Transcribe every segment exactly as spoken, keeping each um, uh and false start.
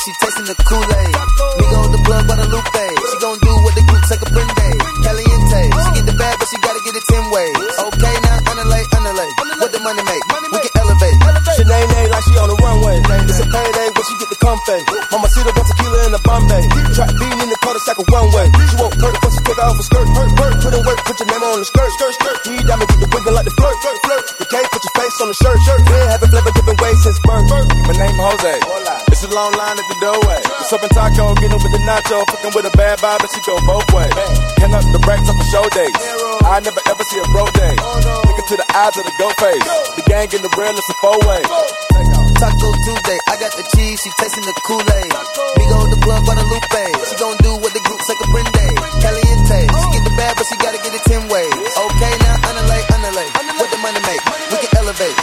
she tasting the Kool-Aid. Migo the plug by the Lupe. She gon' do what the group take a prende. Caliente, she get the bag, but she gotta get it ten ways. Okay, now underlay, underlay. What the money make? We can elevate. Shanae like she on the runway. It's a payday when she get the comfy. Mama see the one tequila in the Bombay. Trap bean in the cul-de-sac a one way. She won't hurt before she take off her skirt. Hurt, hurt, put in work, put your name on the skirt. Skirt, skirt. He diamond get the wiggle like the flirt. Flirt, flirt. You can't put your face on the shirt. Shirt. Yeah, having flavor different ways since birth. My name Jose. It's a long line at the doorway. What's up in taco? Getting with the nacho. Fucking with a bad vibe, but she go both ways. Hang up the racks up for show days. I never ever see a bro day. Look into the eyes of the goat face. The gang in the real, it's a four way. Taco Tuesday, I got the cheese, she tasting the Kool-Aid. Migo the plug by the Lupe. She gon' do what the group take a prende. Caliente, she get the bag, but she gotta get it ten ways. Okay, now underlay, underlay. What the money make? We can elevate.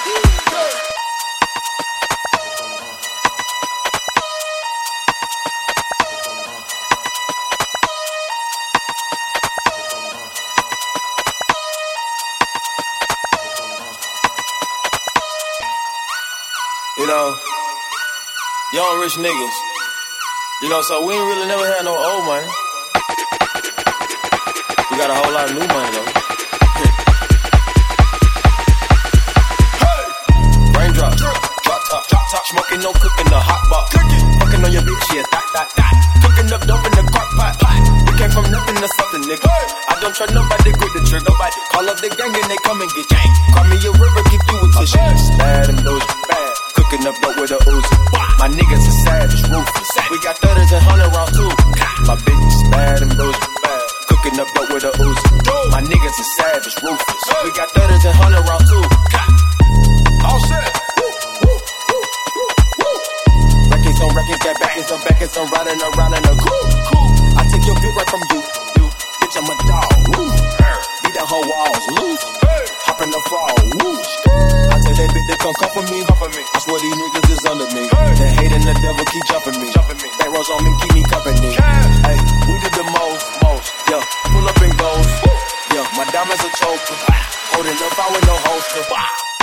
You know, young rich niggas. You know, so we ain't really never had no old money. We got a whole lot of new money though. Hey! Raindrop, drop top, drop top, smoking, no cooking, the hot box. Fucking on your bitch, yeah, dot, dot, dot. Cooking up dope in the crock pot, pot. We came from nothing to something, nigga. I don't trust nobody, grip the trigger, nobody. Call up the gang and they come and get gang. Call me a river, give you a tissue. Bad and those bad. Cooking up dope with a Uzi. My niggas are savage, ruthless. We got thudders and hundred rounds too. My bitch is bad and those bad. Cooking up dope with a Uzi. My niggas are savage, ruthless. We got thudders and hundred rounds too. All set. Records on records, got backers on backers. I'm riding around in a cool, cool. I take your bitch right from you, you. Bitch, I'm a dog. Woo. Beat the whole walls loose. Hop in the fall. Woo. I tell that bitch they come come for me. I swear these niggas is under me. The hate and the devil keep jumping me. They rose on me, keep me company. Hey, we did the most, most. Yeah, pull up and goes. Yeah, my diamonds are choker. Holding up, I with no holster.